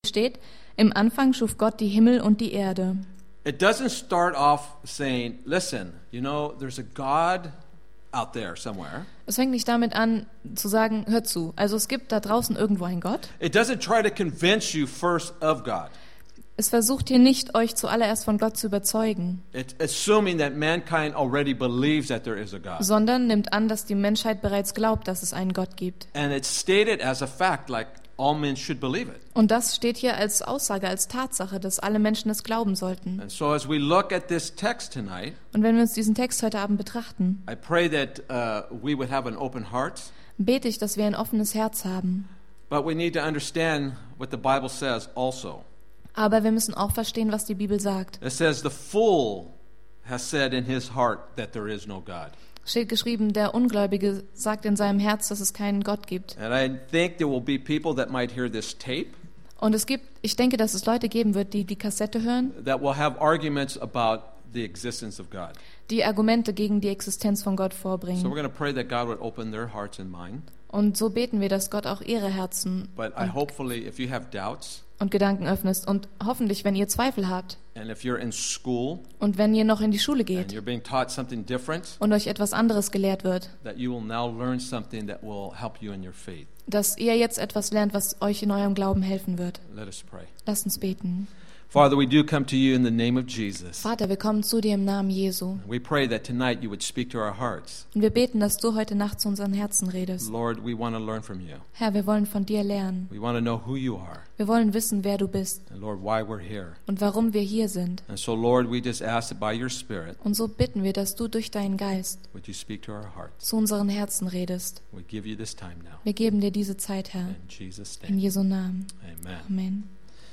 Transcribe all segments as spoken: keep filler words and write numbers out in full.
steht, im Anfang schuf Gott die Himmel und die Erde. It doesn't start off saying, listen, you know, there's a God out there somewhere. Es fängt nicht damit an, zu sagen, hör zu. Also es gibt da draußen irgendwo einen Gott. It doesn't try to convince you first of God. Es versucht hier nicht, euch zuallererst von Gott zu überzeugen, It's assuming that mankind already believes that there is a God. sondern nimmt an, dass die Menschheit bereits glaubt, dass es einen Gott gibt. And it's stated as a fact, like all men should believe it. Und das steht hier als Aussage, als Tatsache, dass alle Menschen es glauben sollten. And so as we look at this text tonight, Und wenn wir uns diesen Text heute Abend betrachten, I pray that uh, we would have an open heart, bete ich, dass wir ein offenes Herz haben. but we need to understand what the Bible says also. Aber wir müssen auch verstehen, was die Bibel sagt. It says the fool has said in his heart that there is no God. Steht geschrieben, der Ungläubige sagt in seinem Herz, dass es keinen Gott gibt. And I think there will be people that might hear this tape Und es gibt, ich denke, dass es Leute geben wird, die die Kassette hören, that will have arguments about the existence of God. die Argumente gegen die Existenz von Gott So we're vorbringen. going to pray that God would open their hearts and mind. Und so beten wir, dass Gott auch ihre Herzen But I hopefully, if you have doubts, und Gedanken öffnet. Und hoffentlich, wenn ihr Zweifel habt and if you're in school und wenn ihr noch in die Schule and geht you're being taught something different, und euch etwas anderes gelehrt wird, that you will now learn something that will help you in your faith. dass ihr jetzt etwas lernt, was euch in eurem Glauben helfen wird. Let us pray. Lasst uns beten. Father, we do come to you in the name of Jesus. Vater, wir kommen zu dir im Namen Jesu. We pray that tonight you would speak to our hearts. Und wir beten, dass du heute Nacht zu unseren Herzen redest. Lord, we want to learn from you. Herr, wir wollen von dir lernen. We want to know who you are. Wir wollen wissen, wer du bist And Lord, why we're here. und warum wir hier sind. And so, Lord, we just ask that by your Spirit, Und so bitten wir, dass du durch deinen Geist would you speak to our hearts. zu unseren Herzen redest. We give you this time now. Wir geben dir diese Zeit, Herr. In Jesus' In name. Jesu Namen. Amen. Amen.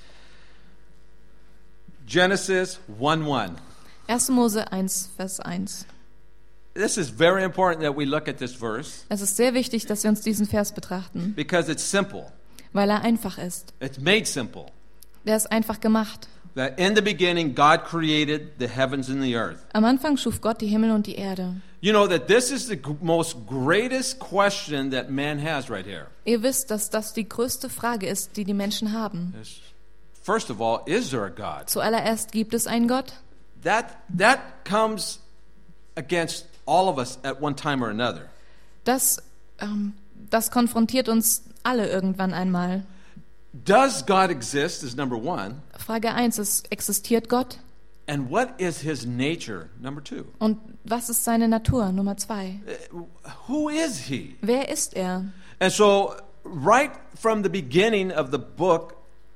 Genesis one one. erster Mose eins, Vers eins. This is very important that we look at this verse Es ist sehr wichtig, dass wir uns diesen Vers betrachten, because it's simple. weil er einfach ist. It's made simple. Der ist einfach gemacht. That in the beginning God created the heavens and the earth. Am Anfang schuf Gott die Himmel und die Erde. You know that this is the g- most greatest question that man has right here. Ihr wisst, dass das die größte Frage ist, die die Menschen haben. Is, First of all, is there a God? Zuallererst, gibt es einen Gott? That that comes against all of us at one time or another. Das, ähm, das konfrontiert uns alle irgendwann einmal. Does God exist is number one. Frage eins ist, existiert Gott? And what is his nature? Number two. Und was ist seine Natur? Nummer zwei. Uh, Who is he? Wer ist er? And so right from the beginning of the book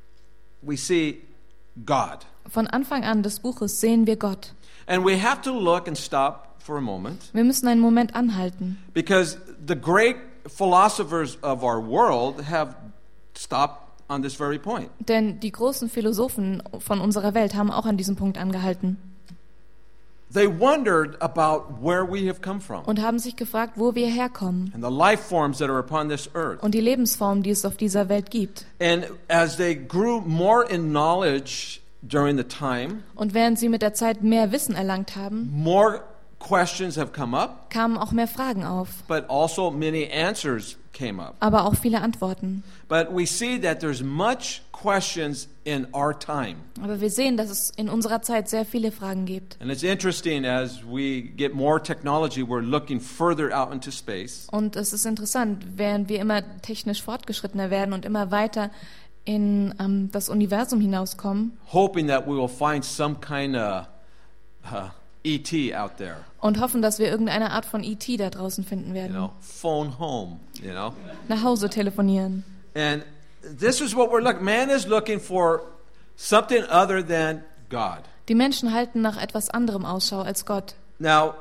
we see God. Von Anfang an des Buches sehen wir Gott. And we have to look and stop for a moment Wir müssen einen Moment anhalten, because the great philosophers of our world have stopped on this very point. denn die großen Philosophen von unserer Welt haben auch an diesem Punkt angehalten They wondered about where we have come from und haben sich gefragt, wo wir herkommen and the life forms that are upon this earth. und die Lebensform, die es auf dieser Welt gibt. And as they grew more in knowledge during the time, Und während sie mit der Zeit mehr Wissen erlangt haben, more questions have come up, kamen auch mehr Fragen auf, but also many answers came up. aber auch viele Antworten. But we see that there's much questions in our time. Aber wir sehen, dass es in unserer Zeit sehr viele Fragen gibt. And it's interesting as we get more technology, we're looking further out into space. Und es ist interessant, während wir immer technisch fortgeschrittener werden und immer weiter in ähm, das Universum hinauskommen Hoping that we will find some kind of uh, E T out there, und hoffen, dass wir irgendeine Art von E T da draußen finden you werden. know, phone home, you know. Nach Hause telefonieren. And this is what we're looking. Man is looking for something other than God. Die Menschen halten nach etwas anderem Ausschau als Gott. Now,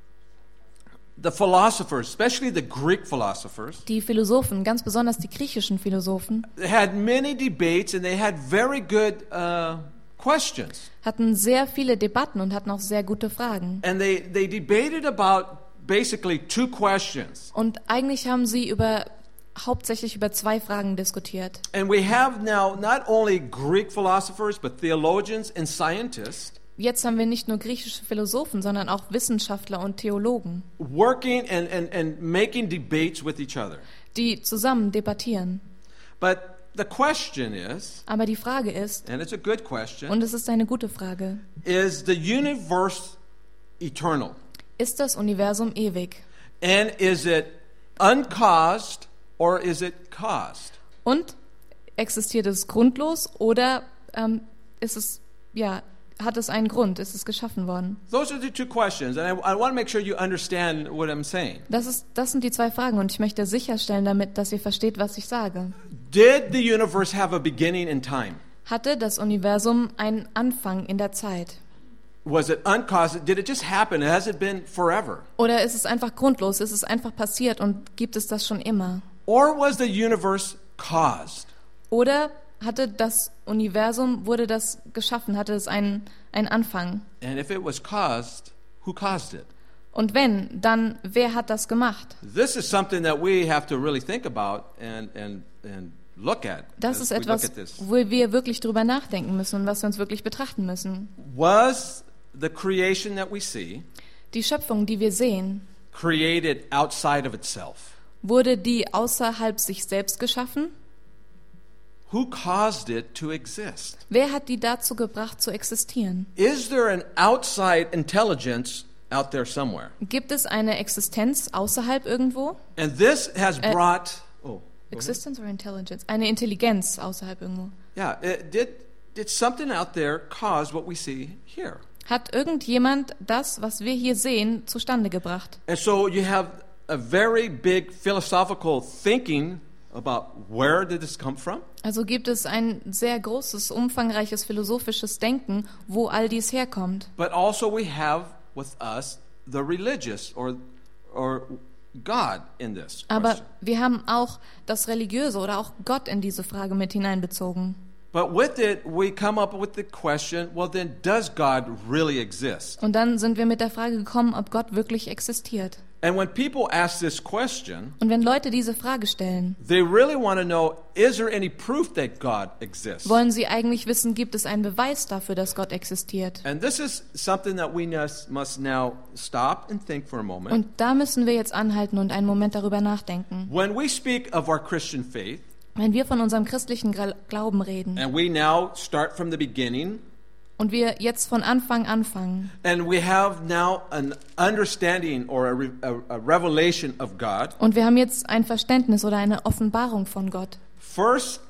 the philosophers, especially the Greek philosophers, Die Philosophen, ganz besonders die griechischen Philosophen, they had many debates and they had very good uh, questions. hatten sehr viele Debatten und hatten auch sehr gute Fragen. And they, they debated about basically two questions. Und eigentlich haben sie über hauptsächlich über zwei Fragen diskutiert. And we have now not only Greek philosophers, but theologians and scientists Jetzt haben wir nicht nur griechische Philosophen, sondern auch Wissenschaftler und Theologen, working and, and, and making debates with each other. die zusammen debattieren. But the question is, Aber die Frage ist, and it's a good question, und es ist eine gute Frage, is the universe eternal? ist das Universum ewig? And is it uncaused or is it caused? Und existiert es grundlos oder ähm, ist es, ja, hat es einen Grund? Ist es geschaffen worden? Those are the two questions, and I, I want to make sure you understand what I'm saying. Das ist, das sind die zwei Fragen und ich möchte sicherstellen damit, dass ihr versteht, was ich sage. Did the universe have a beginning in time? Hatte das Universum einen Anfang in der Zeit? Was it uncaused? Did it just happen? Has it been forever? Oder ist es einfach grundlos? Ist es einfach passiert und gibt es das schon immer? Or was the universe caused? Oder hatte das Universum, wurde das geschaffen, hatte es einen, einen Anfang? And if it was caused, who caused it? Und wenn, dann wer hat das gemacht? This is something that we have to really think about and and and look at. Das as ist we look etwas, at this. wo wir wirklich drüber nachdenken müssen und was wir uns wirklich betrachten müssen. Was the creation that we see Die Schöpfung, die wir sehen, created outside of itself? wurde die außerhalb sich selbst geschaffen? Who caused it to exist? Wer hat die dazu gebracht, zu existieren? Is there an outside intelligence out there somewhere? Gibt es eine Existenz außerhalb irgendwo? And this has Äh, brought oh go ahead. Existence or Intelligence? Eine Intelligenz außerhalb irgendwo. Yeah, it, did did something out there cause what we see here? Hat irgendjemand das, was wir hier sehen, zustande gebracht? And so you have a very big philosophical thinking about where did this come from? Also gibt es ein sehr großes, umfangreiches philosophisches Denken, wo all dies herkommt. But also we have with us the religious or or God in this Aber question. wir haben auch das Religiöse oder auch Gott in diese Frage mit hineinbezogen. But with it, we come up with the question, well then, does God really exist? Und dann sind wir mit der Frage gekommen, ob Gott wirklich existiert. And when people ask this question, Und wenn Leute diese Frage stellen, they really want to know, is there any proof that God exists? wollen sie eigentlich wissen, gibt es einen Beweis dafür, dass Gott existiert? And this is something that we must must now stop and think for a moment. Und da müssen wir jetzt anhalten und einen Moment darüber nachdenken. When we speak of our Christian faith, Wenn wir von unserem christlichen Gra- Glauben reden and we now start from the beginning, und wir jetzt von Anfang anfangen and we have now an understanding or a, re- a, a revelation of God, und wir haben jetzt ein Verständnis oder eine Offenbarung von Gott, first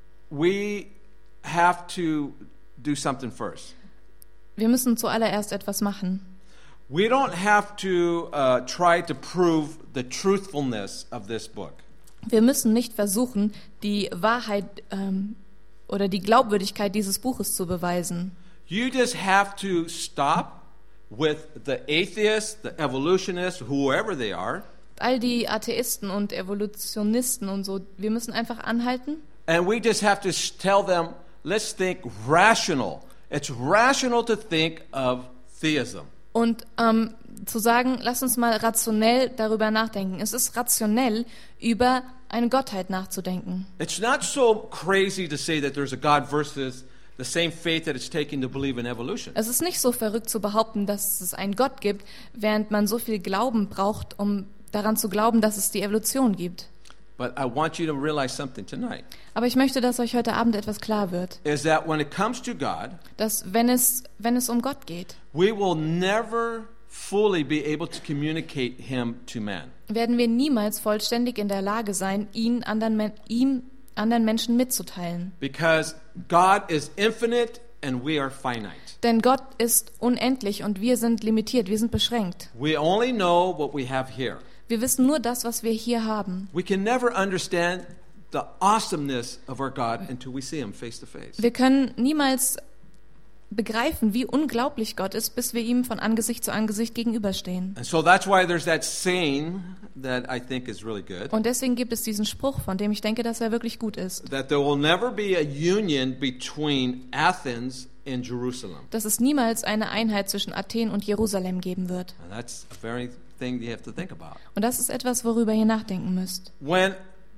we have to do something first. wir müssen zuallererst etwas machen. We don't have to uh, try to prove the truthfulness of this book. Wir müssen nicht versuchen, die Wahrheit ähm, oder die Glaubwürdigkeit dieses Buches zu beweisen. You just have to stop with the atheists, the evolutionists, whoever they are, All die Atheisten und Evolutionisten und so, wir müssen einfach anhalten and we just have to sh- tell them, let's think rational. It's rational to think of theism. und ähm, zu sagen, lass uns mal rationell darüber nachdenken. Es ist rationell, über eine Gottheit nachzudenken. It's not so crazy to say that there's a God versus the same faith that it's taking to believe in evolution. Es ist nicht so verrückt zu behaupten, dass es einen Gott gibt, während man so viel Glauben braucht, um daran zu glauben, dass es die Evolution gibt. But I want you to realize something tonight, Aber ich möchte, dass euch heute Abend etwas klar wird, is that when it comes to God, dass wenn es, wenn es um Gott geht, we will never fully be able to communicate him to man. werden wir niemals vollständig in der Lage sein, ihn anderen, Men- ihm anderen Menschen mitzuteilen. Because God is infinite and we are finite. Denn Gott ist unendlich und wir sind limitiert, wir sind beschränkt. We only know what we have here. Wir wissen nur das, was wir hier haben. We can never understand the awesomeness of our God until we see him face to face. Wir können niemals begreifen, wie unglaublich Gott ist, bis wir ihm von Angesicht zu Angesicht gegenüberstehen. And so that's why there's that saying that I think is really good, Und deswegen gibt es diesen Spruch, von dem ich denke, dass er wirklich gut ist. that there will never be a union between Athens and Jerusalem. Dass es niemals eine Einheit zwischen Athen und Jerusalem geben wird. And that's a very thing you have to think about. Und das ist etwas, worüber ihr nachdenken müsst. When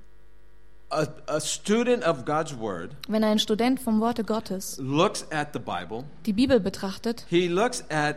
a, a student of God's word Wenn ein Student vom Worte Gottes looks at the Bible, die Bibel betrachtet, he looks at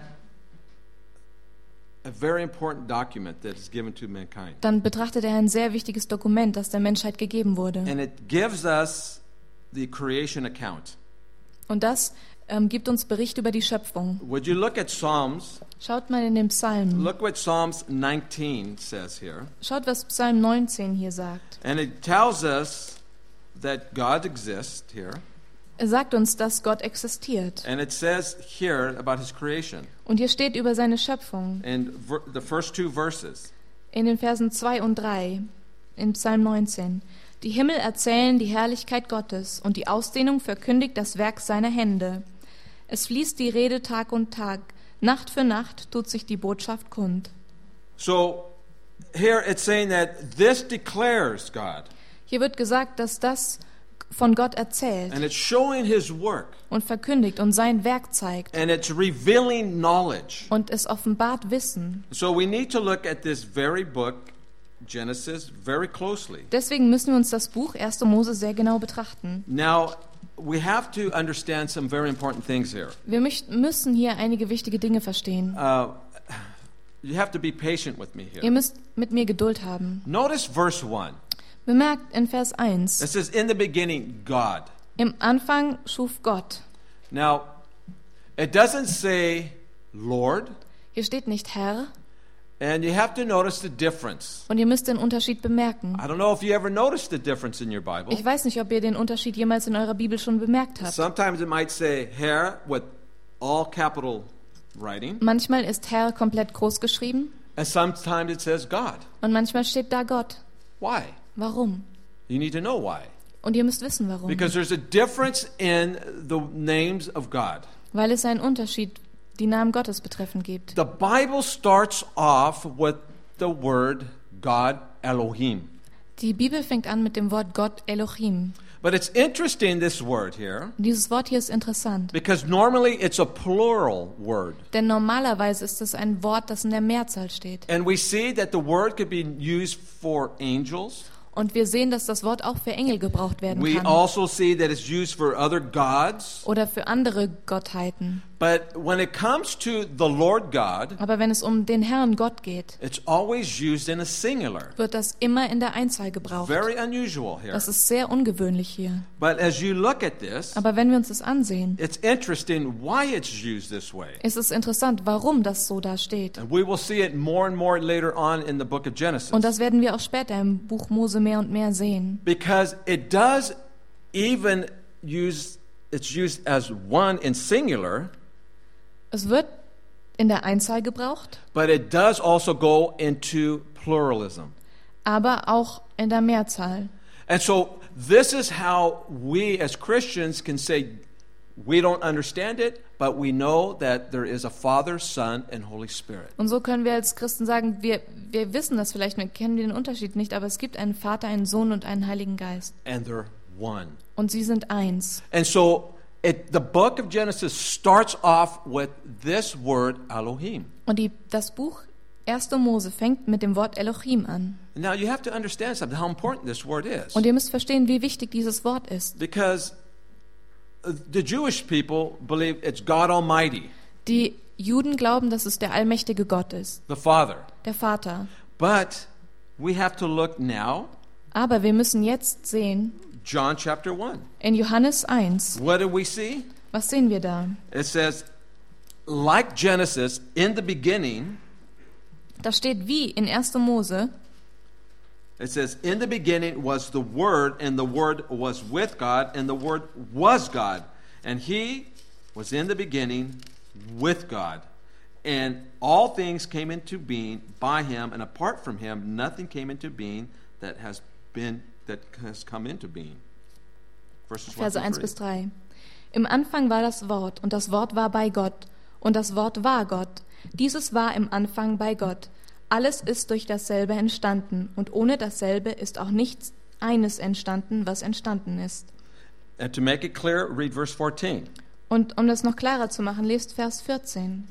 a very important document that is given to mankind. dann betrachtet er ein sehr wichtiges Dokument, das der Menschheit gegeben wurde. And it gives us the creation account. Und das ähm, gibt uns Bericht über die Schöpfung. Would you look at Psalms? Schaut mal in den Psalmen. Look what Psalms nineteen says here. Schaut, was Psalm neunzehn hier sagt. And it tells us that God exists here. Er sagt uns, dass Gott existiert. And it says here about his creation. Und hier steht über seine Schöpfung In ver- the first two verses. in den Versen zwei und drei in Psalm neunzehn. Die Himmel erzählen die Herrlichkeit Gottes und die Ausdehnung verkündigt das Werk seiner Hände. Es fließt die Rede Tag und Tag. Nacht für Nacht tut sich die Botschaft kund. So here it's saying that this declares God. Hier wird gesagt, dass das von Gott erzählt And it's showing his work. und verkündigt und sein Werk zeigt. And it's revealing knowledge. Und es offenbart Wissen. So we need to look at this very book, Genesis, very closely. Deswegen müssen wir uns das Buch erster Mose sehr genau betrachten. Now, we have to understand some very important things here. Wir möcht- müssen hier einige wichtige Dinge verstehen. Uh, you have to be patient with me Ihr here. müsst mit mir Geduld haben. Notice verse one. Bemerkt in Vers It eins, says, in the beginning, God. im Anfang schuf Gott. Now, it doesn't say Lord, Hier steht nicht Herr and you have to notice the difference. und ihr müsst den Unterschied bemerken. I don't know if you ever noticed the difference in your Bible. Ich weiß nicht, ob ihr den Unterschied jemals in eurer Bibel schon bemerkt habt. Sometimes it might say Herr with all capital writing, Manchmal ist Herr komplett groß geschrieben and sometimes it says God. und manchmal steht da Gott. Why? Warum? You need to know why. Und ihr müsst wissen, warum. Because there's a difference in the names of God. Weil es einen Unterschied, die Namen Gottes betreffend gibt. The Bible starts off with the word God Elohim. Die Bibel fängt an mit dem Wort Gott Elohim. But it's interesting, this word here, Und dieses Wort hier ist interessant, because normally it's a plural word. denn normalerweise ist es ein Wort, das in der Mehrzahl steht. And we see that the word could be used for angels. Und wir sehen, dass das Wort auch für Engel gebraucht werden We kann also see that it's used for other gods. oder für andere Gottheiten. But when it comes to the Lord God, Aber wenn es um den Herrn Gott geht, it's always used in a singular. wird das immer in der Einzahl gebraucht. Very unusual here. Das ist sehr ungewöhnlich hier. But as you look at this, Aber wenn wir uns das ansehen, it's interesting why it's used this way. ist es interessant, warum das so da steht. And we will see it more and more later on in the book of Genesis. Und das werden wir auch später im Buch Mose mehr und mehr sehen. Because it does even use, it's used as one in singular, Es wird in der Einzahl gebraucht, but it does also go into pluralism. aber auch in der Mehrzahl. And so this is how we as Christians can say, we don't understand it, but we know that there is a Father, Son, and Holy Spirit. Und so können wir als Christen sagen, wir, wir wissen das vielleicht, wir kennen den Unterschied nicht, aber es gibt einen Vater, einen Sohn und einen Heiligen Geist. And they're one. Und sie sind eins. And so it, the book of Genesis starts off with this word Elohim. Und die, das Buch erster Mose fängt mit dem Wort Elohim an. Now you have to understand something, how important this word is. Und ihr müsst verstehen, wie wichtig dieses Wort ist. Because the Jewish people believe it's God Almighty, Die Juden glauben, dass es der allmächtige Gott ist, the Father. der Vater. But we have to look now, Aber wir müssen jetzt sehen, John chapter one. in Johannes eins, What do we see? was sehen wir da? It says, like Genesis, in the beginning, Da steht wie in erster Mose, it says, in the beginning was the Word, and the Word was with God, and the Word was God. And He was in the beginning with God. And all things came into being by Him, and apart from Him, nothing came into being that has been that has come into being. Verses one Verse through eins three. bis drei. Im Anfang war das Wort, und das Wort war bei Gott, und das Wort war Gott. Dieses war im Anfang bei Gott. Alles ist durch dasselbe entstanden, und ohne dasselbe ist auch nichts eines entstanden, was entstanden ist. And to make it clear, read verse fourteen. Und um das noch klarer zu machen, lest Vers vierzehn.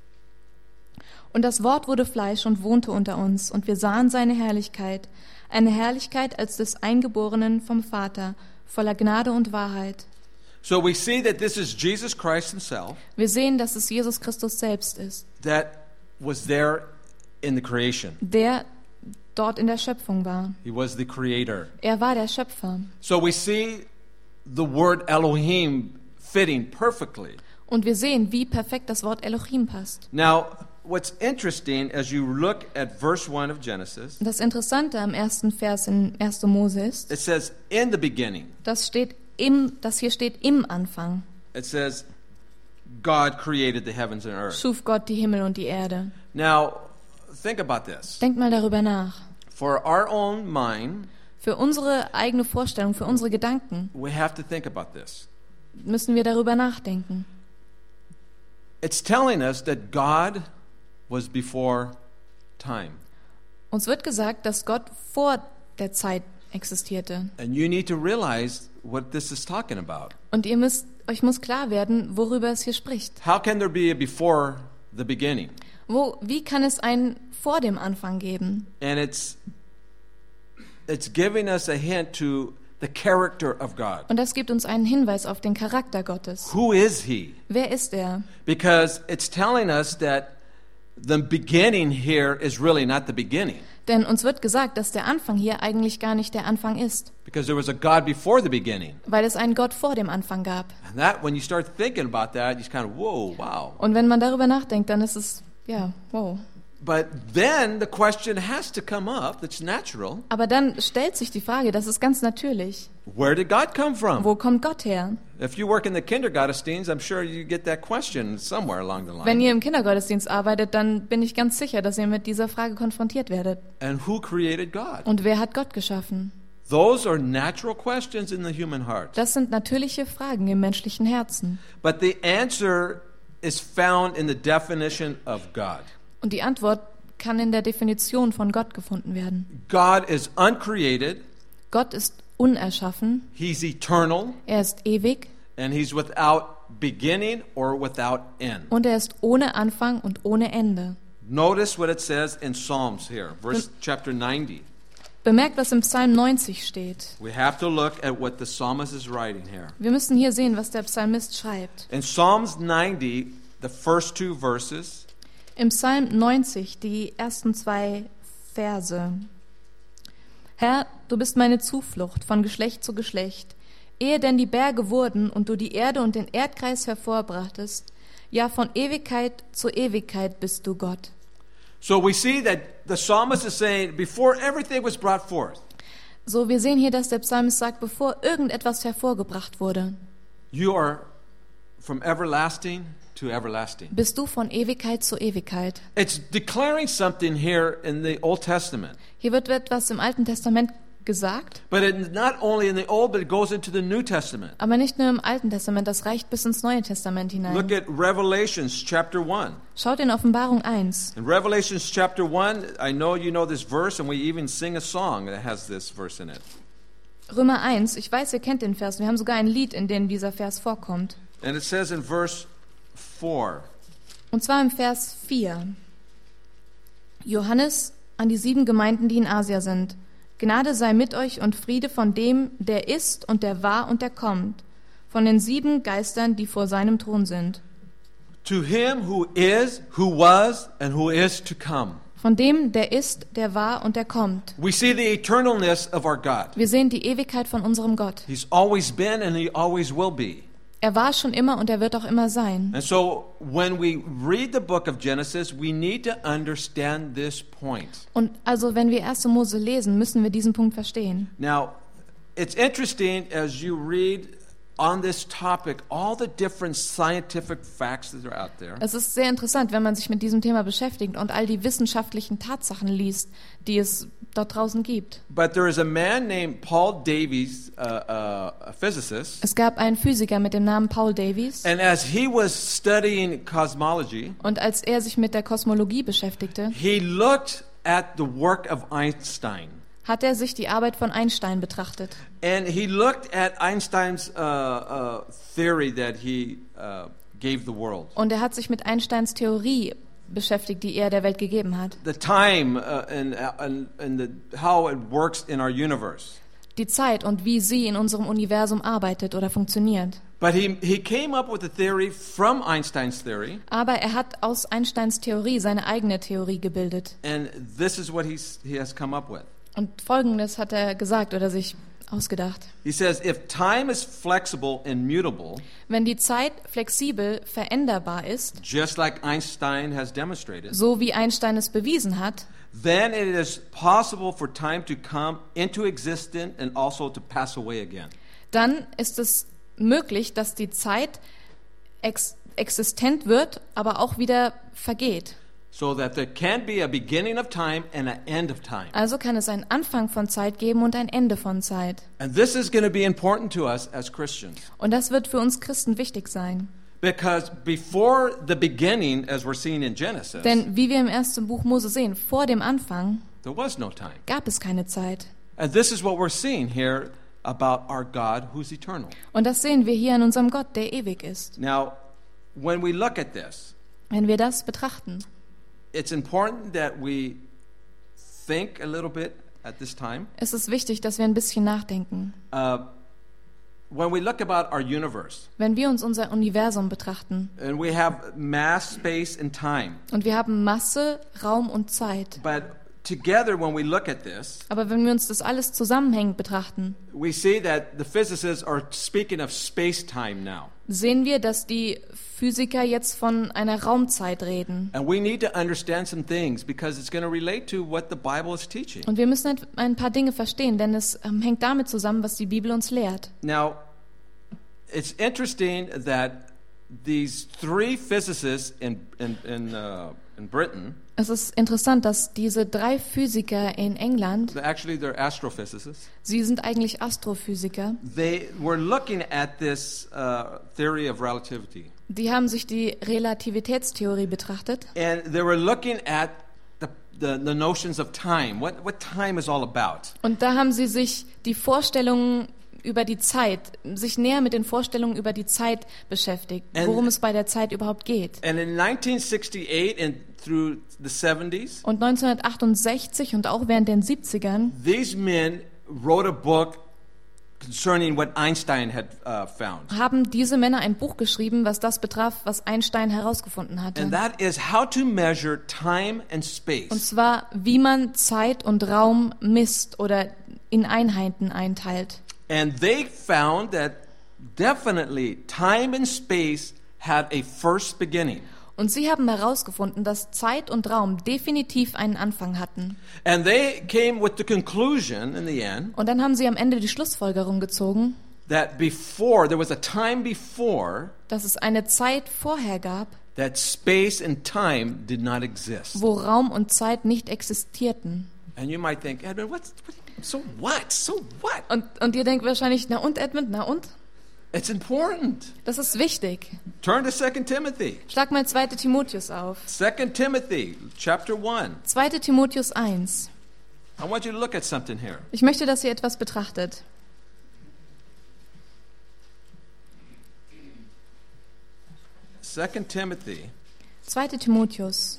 Und das Wort wurde Fleisch und wohnte unter uns, und wir sahen seine Herrlichkeit, eine Herrlichkeit als des Eingeborenen vom Vater, voller Gnade und Wahrheit. So we see that this is Jesus Christ Himself Wir sehen, dass es Jesus Christus selbst ist, that was there in the creation. der dort in der Schöpfung war. He was the creator. Er war der Schöpfer. So we see the word Elohim fitting perfectly. Und wir sehen, wie perfekt das Wort Elohim passt. Now, what's interesting as you look at verse one of Genesis, Das Interessante am ersten Vers in erster Mose ist, it says, in the beginning. das steht im, das hier steht im Anfang. It says, God created the heavens and earth. Schuf Gott die Himmel und die Erde. Now, think about this. Denkt mal darüber nach. For our own mind, Für unsere eigene Vorstellung, für unsere Gedanken we have to think about this. müssen wir darüber nachdenken. It's telling us that God was before time. Uns wird gesagt, dass Gott vor der Zeit existierte. And you need to realize what this is talking about. Und ihr müsst, euch muss klar werden, worüber es hier spricht. How can there be a before the beginning? Wo, wie kann es ein vor dem Anfang geben? And it's it's giving us a hint to the character of God. Und das gibt uns einen Hinweis auf den Charakter Gottes. Who is he? Wer ist er? Because it's telling us that the beginning here is really not the beginning. Denn uns wird gesagt, dass der Anfang hier eigentlich gar nicht der Anfang ist, Because there was a God before the beginning. weil es einen Gott vor dem Anfang gab. And that, when you start thinking about that, you just kind of, whoa, wow. Und wenn man darüber nachdenkt, dann ist es, ja, wow. But then the question has to come up, that's natural. Aber dann stellt sich die Frage, das ist ganz natürlich. Where did God come from? Wo kommt Gott her? If you work in the Kindergottesdienst, I'm sure you get that question somewhere along the Wenn line. ihr im Kindergottesdienst arbeitet, dann bin ich ganz sicher, dass ihr mit dieser Frage konfrontiert werdet. And who created God? Und wer hat Gott geschaffen? Those are natural questions in the human heart. Das sind natürliche Fragen im menschlichen Herzen. But the answer is found in the definition of God. Und die Antwort kann in der Definition von Gott gefunden werden. God is uncreated, Gott ist unerschaffen, He's eternal, er ist ewig and He's without beginning or without end. und er ist ohne Anfang und ohne Ende. Notice what it says in Psalms here, verse chapter ninety. Bemerkt, was im Psalm neunzig steht. We have to look at what the psalmist is writing here. Wir müssen hier sehen, was der Psalmist schreibt. In Psalms ninety, the first two verses, Im Psalm neunzig, die ersten zwei Verse. Herr, du bist meine Zuflucht von Geschlecht zu Geschlecht. Ehe denn die Berge wurden und du die Erde und den Erdkreis hervorbrachtest, ja, von Ewigkeit zu Ewigkeit bist du Gott. so we see that the psalmist is saying, before everything was brought forth, So, wir sehen hier, dass der Psalmist sagt, bevor irgendetwas hervorgebracht wurde, you are from everlasting to everlasting. bist du von Ewigkeit zu Ewigkeit. It's declaring something here in the Old Testament. Hier wird etwas im Alten Testament gesagt, But it, not only in the Old, but it goes into the New Testament. aber nicht nur im Alten Testament, das reicht bis ins Neue Testament Look hinein. at Revelations chapter one. Schaut in Offenbarung eins. In Revelations chapter one, I know you know this verse, and we even sing a song that has this verse in it. Römer eins, ich weiß, ihr kennt den Vers, wir haben sogar ein Lied, in dem dieser Vers vorkommt. And it says in verse four, Und zwar im Vers vier. Johannes an die sieben Gemeinden, die in Asia sind. Gnade sei mit euch und Friede von dem, der ist und der war und der kommt, von den sieben Geistern, die vor seinem Thron sind. to him who is, who was, and who is to come. Von dem, der ist, der war und der kommt. We see the eternalness of our God. Wir sehen die Ewigkeit von unserem Gott. He's always been and he always will be. Er war schon immer und er wird auch immer sein. And so when we read the book of Genesis, we need to understand this point. Und also, wenn wir erste Mose lesen, müssen wir diesen Punkt verstehen. Now, it's interesting as you read on this topic all the different scientific facts that are out there. Es ist sehr interessant, wenn man sich mit diesem Thema beschäftigt und all die wissenschaftlichen Tatsachen liest, die es dort draußen gibt. But there is a man named Paul Davies, uh, uh, a physicist, Es gab einen Physiker mit dem Namen Paul Davies and as he was studying cosmology, und als er sich mit der Kosmologie beschäftigte, he looked at the work of Einstein. hat er sich die Arbeit von Einstein betrachtet. And he looked at Einstein's uh, uh, theory that he uh, gave the world. Und er hat sich mit Einsteins Theorie beschäftigt, die er der Welt gegeben hat. The time uh, and, and, and the, how it works in our universe. Die Zeit und wie sie in unserem Universum arbeitet oder funktioniert. But he, he came up with a theory from Einstein's theory, Aber er hat aus Einsteins Theorie seine eigene Theorie gebildet. and this is what he's, he has come up with. Und Folgendes hat er gesagt oder sich ausgedacht. He says, if time is flexible and mutable, Wenn die Zeit flexibel veränderbar ist, just like Einstein has demonstrated, so wie Einstein es bewiesen hat, then it is possible for time to come into existence and also to pass away again. dann ist es möglich, dass die Zeit ex- existent wird, aber auch wieder vergeht. So that there can be a beginning of time and an end of time. Also kann es einen Anfang von Zeit geben und ein Ende von Zeit. And this is going to be important to us as Christians. Und das wird für uns Christen wichtig sein. Because before the beginning, as we're seeing in Genesis, Denn wie wir im ersten Buch Mose sehen, vor dem Anfang there was no time. gab es keine Zeit. And this is what we're seeing here about our God who's eternal. Und das sehen wir hier an unserem Gott, der ewig ist. Now, when we look at this, Wenn wir das betrachten, it's important that we think a little bit at this time. ist es wichtig, dass wir ein bisschen nachdenken. Uh, when we look about our universe, Wenn wir uns unser Universum betrachten and we have mass, space, and time, und wir haben Masse, Raum und Zeit, but together when we look at this, aber wenn wir uns das alles zusammenhängend betrachten, we see that the physicists are speaking of space-time now. sehen wir, dass die Physiker jetzt von einer Raumzeit reden. And we need to understand some things because it's going to relate to what the Bible is teaching. Und wir müssen ein paar Dinge verstehen, denn es ähm, hängt damit zusammen, was die Bibel uns lehrt. Now, it's interesting that these three physicists in in in, uh, in Britain, Es ist interessant, dass diese drei Physiker in England, they're actually they're astrophysicists, sie sind eigentlich Astrophysiker, they were looking at this uh, theory of relativity, die haben sich die Relativitätstheorie betrachtet and they were looking at the the, the notions of time, what what time is all about. und da haben sie sich die Vorstellungen über die Zeit, sich näher mit den Vorstellungen über die Zeit beschäftigt, And- worum es bei der Zeit überhaupt geht. And in nineteen sixty-eight and through the seventies, Und neunzehnhundertachtundsechzig und auch während den siebzigern these men wrote a book concerning what Einstein had uh, found. haben diese Männer ein Buch geschrieben, was das betraf, was Einstein herausgefunden hatte. And that is how to measure time and space. Und zwar, wie man Zeit und Raum misst oder in Einheiten einteilt. And they found that definitely time and space had a first beginning. Und sie haben herausgefunden, dass Zeit und Raum definitiv einen Anfang hatten. And they came with the conclusion in the end Und dann haben sie am Ende die Schlussfolgerung gezogen, that before, there was a time before dass es eine Zeit vorher gab, that space and time did not exist. wo Raum und Zeit nicht existierten. And you might think, Edmund, what's, what, so what? So what? Und, und ihr denkt wahrscheinlich, na und Edmund, na und? It's important. Das ist wichtig. Turn to Second Timothy. Schlag mal zweiter Timotheus auf. Second Timothy, chapter one. zweiter Timotheus eins. I want you to look at something here. Ich möchte, dass ihr etwas betrachtet. Second Timothy, zweiter Timotheus.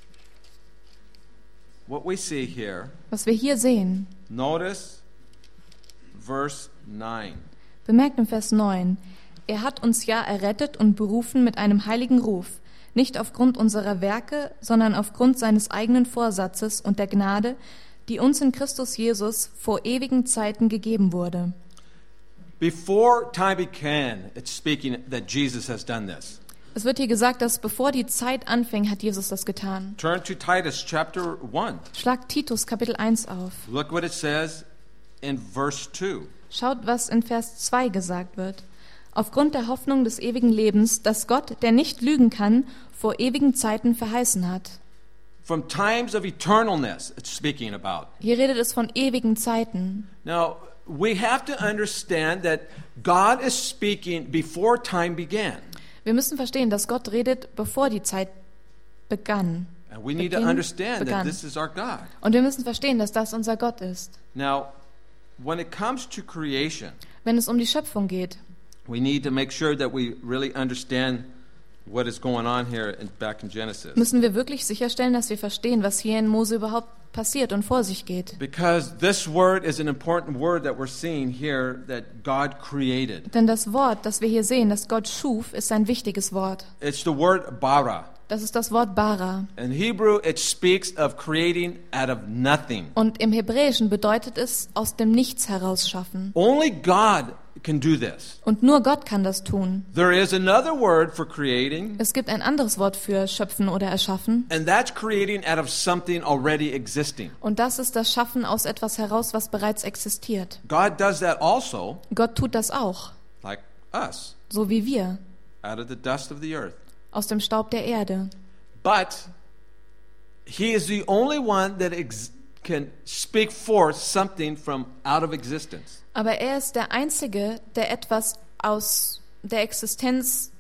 what we see here, Was wir hier sehen, notice verse nine. bemerkt im Vers neun, er hat uns ja errettet und berufen mit einem heiligen Ruf, nicht aufgrund unserer Werke, sondern aufgrund seines eigenen Vorsatzes und der Gnade, die uns in Christus Jesus vor ewigen Zeiten gegeben wurde. Before time began, it's speaking that Jesus has done this. Es wird hier gesagt, dass bevor die Zeit anfing, hat Jesus das getan. Turn to Titus chapter one. Schlag Titus Kapitel eins auf. Look what it says in verse two. Schaut, was in Vers zwei gesagt wird. Aufgrund der Hoffnung des ewigen Lebens, das Gott, der nicht lügen kann, vor ewigen Zeiten verheißen hat. From times of eternalness, it's speaking about. Hier redet es von ewigen Zeiten. Now, we have to understand that God is speaking before time began. Wir müssen verstehen, dass Gott redet, bevor die Zeit begann. And we need to Beginn understand that begann. this is our God. Und wir müssen verstehen, dass das unser Gott ist. Now, when it comes to creation, Wenn es um die Schöpfung geht, we need to make sure that we really understand what is going on here in, back in Genesis. müssen wir wirklich sicherstellen, dass wir verstehen, was hier in Mose überhaupt passiert und vor sich geht. Because this word is an important word that we're seeing here that God created. Denn das Wort, das wir hier sehen, das Gott schuf, ist ein wichtiges Wort. It's the word bara. Das ist das Wort bara. In Hebrew, it speaks of creating out of nothing. Und im Hebräischen bedeutet es aus dem Nichts herausschaffen. Only God can do this. Und nur Gott kann das tun. There is another word for creating, Es gibt ein anderes Wort für schöpfen oder erschaffen. and that's creating out of something already existing. Und das ist das Schaffen aus etwas heraus, was bereits existiert. God does that also, Gott tut das auch, like us, so wie wir, out of the dust of the earth. aus dem Staub der Erde. But He is the only one that ex- can speak forth something from out of existence. Aber er ist der Einzige, der etwas aus der Existenz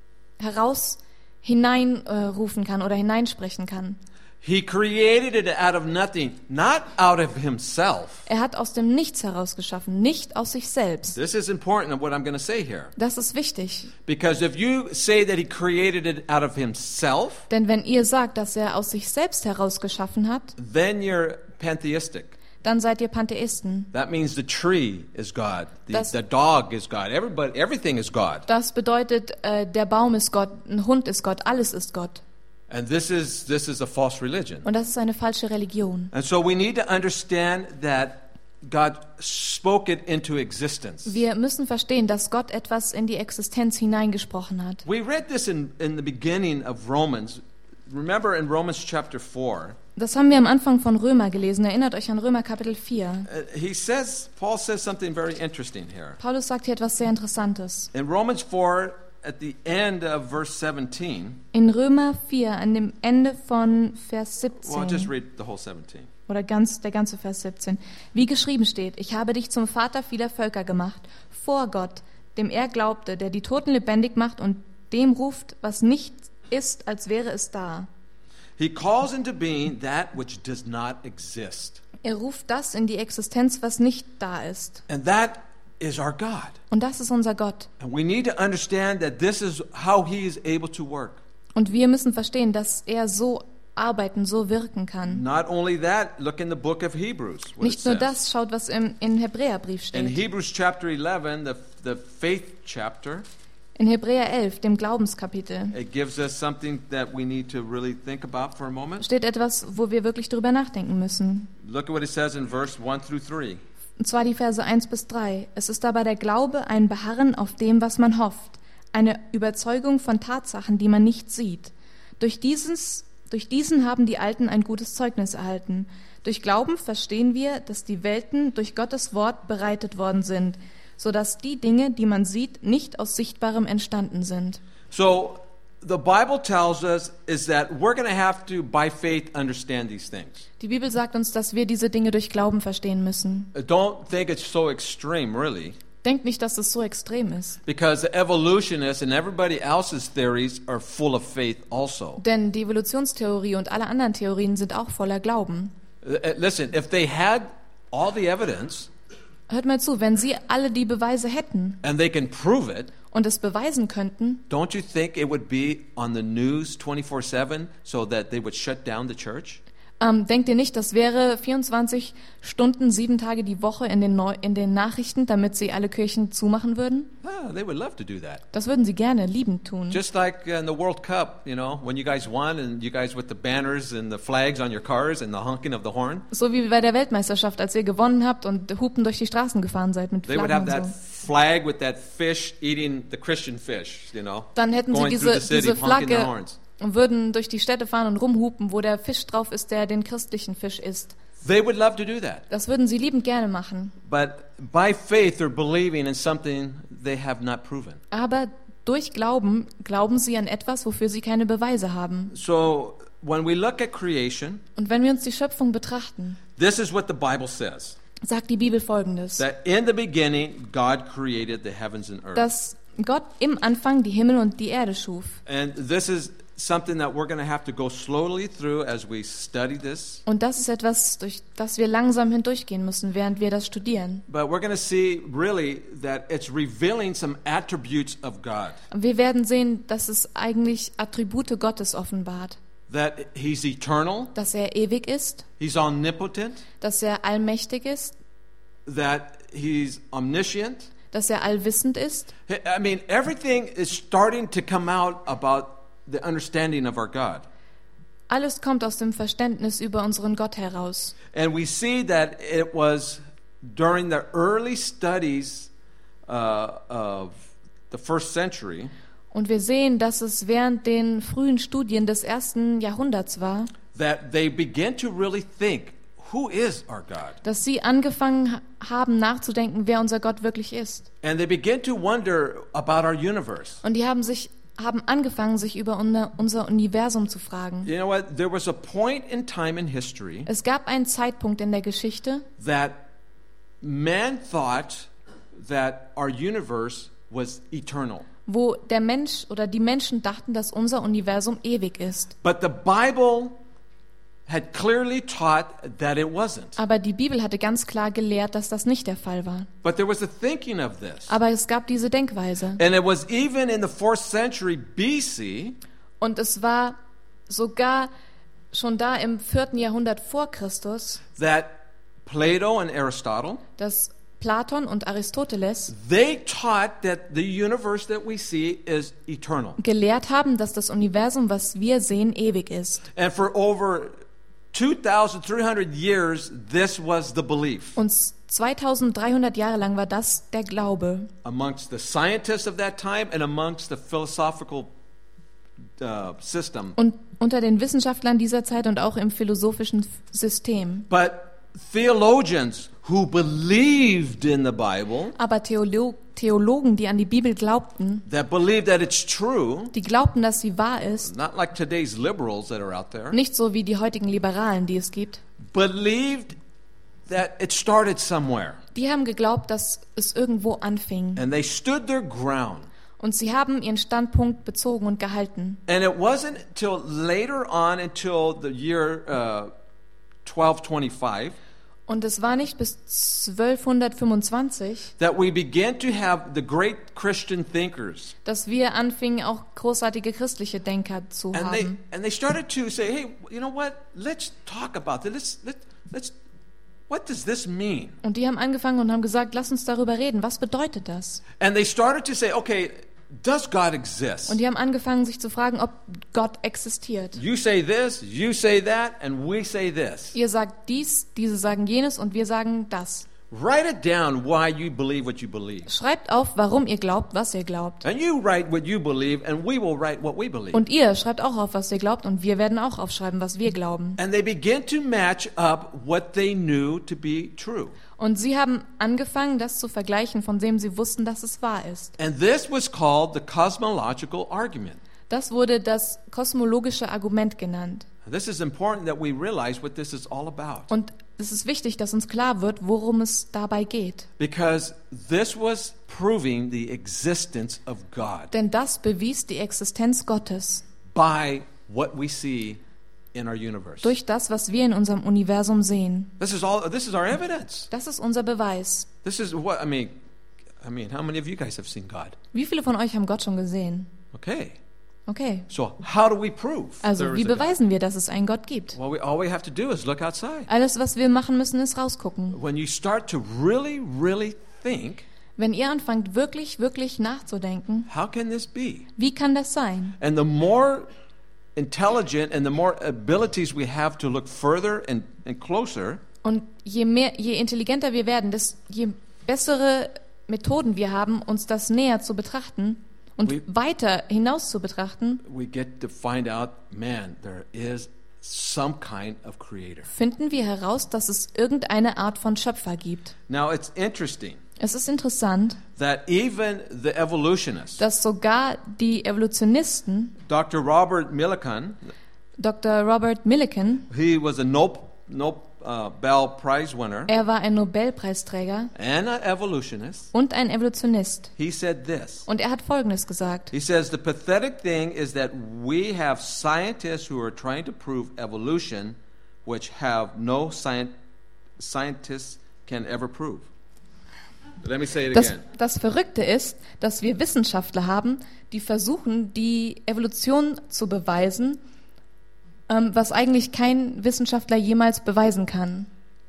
heraus hineinrufen kann oder hineinsprechen kann. He created it out of nothing, not out of himself. Er hat aus dem Nichts heraus geschaffen, nicht aus sich selbst. This is important of what I'm going to say here. Das ist wichtig, Because if you say that he created it out of himself, denn wenn ihr sagt, dass er aus sich selbst heraus geschaffen hat, then you're pantheistic. dann seid ihr Pantheisten. That means the tree is God, the, Das- the dog is God, everybody, everything is God. Das bedeutet, äh, der Baum ist Gott, ein Hund ist Gott, alles ist Gott. And this is this is a false religion. Und das ist eine falsche Religion. And so we need to understand that God spoke it into existence. Wir müssen verstehen, dass Gott etwas in die Existenz hineingesprochen hat. We read this in, in the beginning of Romans. Remember in Romans chapter four, Das haben wir am Anfang von Römer gelesen. Erinnert euch an Römer Kapitel vier. uh, he says, Paul says something very interesting here. Paulus sagt hier etwas sehr Interessantes. In Romans four, at the end of verse seventeen, In Römer vier, an dem Ende von Vers well, just siebzehn, read the whole seventeen. oder ganz, der ganze Vers siebzehn, wie geschrieben steht, ich habe dich zum Vater vieler Völker gemacht, vor Gott, dem er glaubte, der die Toten lebendig macht und dem ruft, was nicht ist, als wäre es da. He calls into being that which does not exist. Er ruft das in die Existenz, was nicht da ist. And that is our God. Und das ist unser Gott. And we need to understand that this is how he is able to work. Und wir müssen verstehen, dass er so arbeiten, so wirken kann. Not only that, look in the book of Hebrews. What Nicht it nur says. das, schaut, was im, im Hebräerbrief In steht. Hebrews chapter eleven, the, the faith chapter, In Hebräer elf, dem Glaubenskapitel, it gives us something that we need to really think about for a moment. steht etwas, wo wir wirklich drüber nachdenken müssen. Look at what it says in verse one through three. Und zwar die Verse eins bis drei. Es ist dabei der Glaube, ein Beharren auf dem, was man hofft, eine Überzeugung von Tatsachen, die man nicht sieht. Durch, dieses, durch diesen haben die Alten ein gutes Zeugnis erhalten. Durch Glauben verstehen wir, dass die Welten durch Gottes Wort bereitet worden sind, sodass die Dinge, die man sieht, nicht aus Sichtbarem entstanden sind. So the Bible tells us is that we're going to have to, by faith, understand these things. Die Bibel sagt uns, dass wir diese Dinge durch Glauben verstehen müssen. Uh, Don't think it's so extreme, really, Denkt nicht, dass es so extrem ist. because the evolutionists and everybody else's theories are full of faith also. Denn die Evolutionstheorie und alle anderen Theorien sind auch voller Glauben. Uh, uh, Listen, if they had all the evidence Hört mal zu, wenn sie alle die Beweise hätten and they can prove it, und es beweisen könnten, don't you think it would be on the news twenty-four seven so that they would shut down the church? ähm, denkt ihr nicht, das wäre vierundzwanzig Stunden, sieben Tage die Woche in den, Neu in den Nachrichten, damit sie alle Kirchen zumachen würden? Ah, they would love to do that. Das würden sie gerne, liebend tun. Just like in the World Cup, you know, when you guys won and you guys with the banners and the flags on your cars and the honking of the horn, So wie bei der Weltmeisterschaft, als ihr gewonnen habt und Hupen durch die Straßen gefahren seid mit they would have Flaggen that und so. flag with that fish eating the Christian fish, you know, Dann hätten sie going diese, through the city, diese honking the Flagge horns. und würden durch die Städte fahren und rumhupen, wo der Fisch drauf ist, der den christlichen Fisch isst. They would love to do that. Das würden sie liebend gerne machen. But by faith, they're believing in something they have not proven. Aber durch Glauben glauben sie an etwas, wofür sie keine Beweise haben. So when we look at creation, Und wenn wir uns die Schöpfung betrachten, this is what the Bible says. sagt die Bibel Folgendes, That in the beginning, God created the heavens and earth. dass Gott im Anfang die Himmel und die Erde schuf. And this is something that we're going to have to go slowly through as we study this. Und das ist etwas, durch das wir langsam hindurchgehen müssen, während wir das studieren. But we're going to see really that it's revealing some attributes of God. Wir werden sehen, dass es eigentlich Attribute Gottes offenbart. That He's eternal, Dass er ewig ist, He's omnipotent, dass er allmächtig ist, that He's omniscient. dass er allwissend ist. I mean, everything is starting to come out about the understanding of our God. Alles kommt aus dem Verständnis über unseren Gott heraus. And we see that it was during the early studies uh, of the first century Und wir sehen, dass es während den frühen Studien des ersten Jahrhunderts war, that they began to really think, who is our God? dass sie angefangen ha- haben nachzudenken, wer unser Gott wirklich ist. And they began to wonder about our universe. Und die haben sich haben angefangen, sich über unser, unser Universum zu fragen. You know what? There was a point in time in history Es gab einen Zeitpunkt in der Geschichte, that man thought that our universe was eternal. wo der Mensch oder die Menschen dachten, dass unser Universum ewig ist. But the Bible had clearly taught that it wasn't. Aber die Bibel hatte ganz klar gelehrt, dass das nicht der Fall war. But there was a thinking of this. Aber es gab diese Denkweise. And it was even in the fourth century B C Und es war sogar schon da im vierten Jahrhundert vor Christus, that Plato and Aristotle, dass Platon und Aristoteles they taught that the universe that we see is eternal. gelehrt haben, dass das Universum, was wir sehen, ewig ist. And for over two thousand three hundred years, this was the belief Und zweitausenddreihundert Jahre lang war das der Glaube amongst the scientists of that time and amongst the philosophical uh, system. und unter den Wissenschaftlern dieser Zeit und auch im philosophischen System. But theologians who believed in the Bible, Aber Theolo- Theologen, die an die Bibel glaubten, that believed that it's true, die glaubten, dass sie wahr ist, not like today's liberals that are out there, nicht so wie die heutigen Liberalen, die es gibt, believed that it started somewhere. die haben geglaubt, dass es irgendwo anfing. And they stood their ground. Und sie haben ihren Standpunkt bezogen und gehalten. And it wasn't until later on, until the year uh, twelve twenty-five, Und es war nicht bis zwölfhundertfünfundzwanzig, that we began to have the great Christian thinkers. dass wir anfingen, auch großartige christliche Denker zu And they, haben. and they started to say, hey, you know what? Let's talk about this. Let's, let, let's, what does this mean? Und die haben angefangen und haben gesagt, lass uns darüber reden. Was bedeutet das? And they started to say, okay, does God exist? Und die haben angefangen, sich zu fragen, ob Gott existiert. You say this, you say that, and we say this. Ihr sagt dies, diese sagen jenes und wir sagen das. Write it down why you believe what you believe. Schreibt auf, warum ihr glaubt, was ihr glaubt. And you write what you believe, and we will write what we believe. Und ihr schreibt auch auf, was ihr glaubt und wir werden auch aufschreiben, was wir glauben. And they began to match up what they knew to be true. Und sie haben angefangen, das zu vergleichen, von dem sie wussten, dass es wahr ist. And this was called the cosmological argument. Das wurde das kosmologische Argument genannt. This is important that we realize what this is all about. Und es ist wichtig, dass uns klar wird, worum es dabei geht. Because this was proving the existence of God Denn das bewies die Existenz Gottes by what we see in our universe. durch das, was wir in unserem Universum sehen. This is all this is our evidence. Das ist unser Beweis. This is what I mean I mean, how many of you guys have seen God? Wie viele von euch haben Gott schon gesehen? Okay. Okay. So, how do we prove Also, there wie is a God? beweisen wir, dass es einen Gott gibt? Well, we, all we have to do is look outside. Alles, was wir machen müssen, ist rausgucken. When you start to really, really think, Wenn ihr anfangt, wirklich, wirklich nachzudenken, how can this be? wie kann das sein? And the more intelligent and the more abilities we have to look further and, and closer, Und je mehr, je intelligenter wir werden, desto je bessere Methoden wir haben, uns das näher zu betrachten und We- weiter hinaus zu betrachten, we get to find out, man, there is some kind of creator. finden wir heraus, dass es irgendeine Art von Schöpfer gibt. Now, it's interesting Es ist interessant, that even the evolutionists, dass sogar die Evolutionisten, Doctor Robert Millikan, Doktor Robert Millikan, he was a Nobel, Nobel Prize winner er war ein Nobelpreisträger and an evolutionist. und ein Evolutionist. He said this. Und er hat Folgendes gesagt. He says, the pathetic thing is that we have scientists who are trying to prove evolution, which have no science, scientists can ever prove. Let me say it Das, again. das Verrückte ist, dass wir Wissenschaftler haben, die versuchen, die Evolution zu beweisen, ähm, was eigentlich kein Wissenschaftler jemals beweisen kann.